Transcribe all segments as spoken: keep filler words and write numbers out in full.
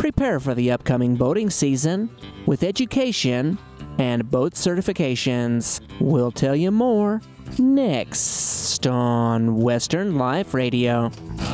Prepare for the upcoming boating season with education and boat certifications. We'll tell you more next on Western Life Radio.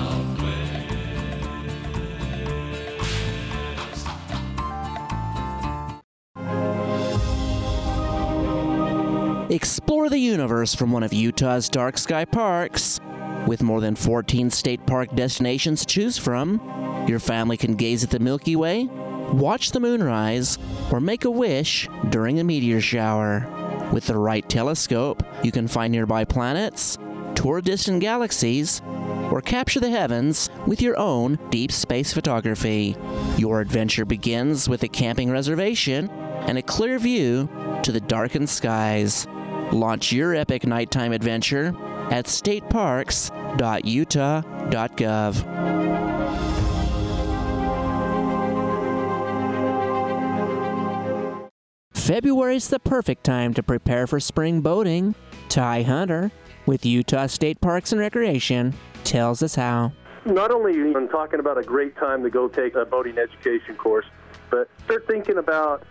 Explore the universe from one of Utah's dark sky parks. With more than fourteen state park destinations to choose from, your family can gaze at the Milky Way, watch the moonrise, or make a wish during a meteor shower. With the right telescope, you can find nearby planets, tour distant galaxies, or capture the heavens with your own deep space photography. Your adventure begins with a camping reservation and a clear view to the darkened skies. Launch your epic nighttime adventure at state parks dot utah dot gov. February's the perfect time to prepare for spring boating. Ty Hunter with Utah State Parks and Recreation tells us how. Not only I'm talking about a great time to go take a boating education course, but start thinking about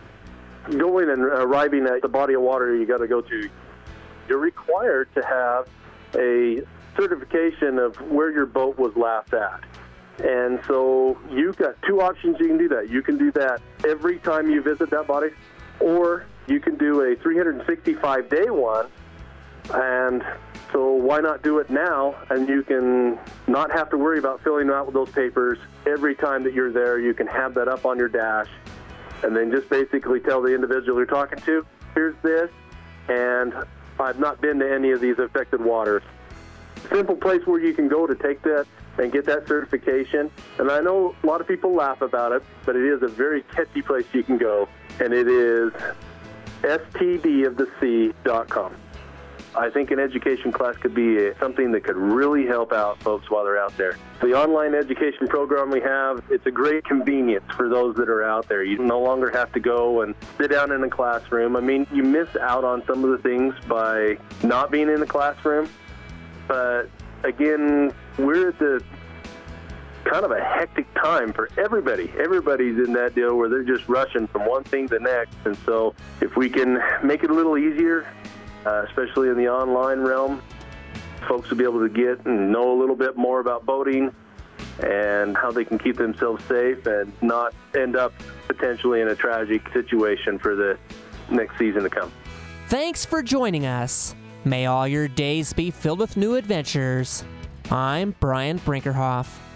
going and arriving at the body of water you got to go to. You're required to have a certification of where your boat was last at. And so you've got two options you can do that. You can do that every time you visit that body, or you can do a three hundred sixty-five day one. And so why not do it now? And you can not have to worry about filling out with those papers every time that you're there. You can have that up on your dash and then just basically tell the individual you're talking to, here's this, and I've not been to any of these affected waters. Simple place where you can go to take that and get that certification. And I know a lot of people laugh about it, but it is a very catchy place you can go, and it is S T D of the sea dot com. I think an education class could be something that could really help out folks while they're out there. The online education program we have, it's a great convenience for those that are out there. You no longer have to go and sit down in a classroom. I mean, you miss out on some of the things by not being in the classroom. But again, we're at the kind of a hectic time for everybody. Everybody's in that deal where they're just rushing from one thing to the next. And so if we can make it a little easier, Uh, especially in the online realm, folks will be able to get and know a little bit more about boating and how they can keep themselves safe and not end up potentially in a tragic situation for the next season to come. Thanks for joining us. May all your days be filled with new adventures. I'm Brian Brinkerhoff.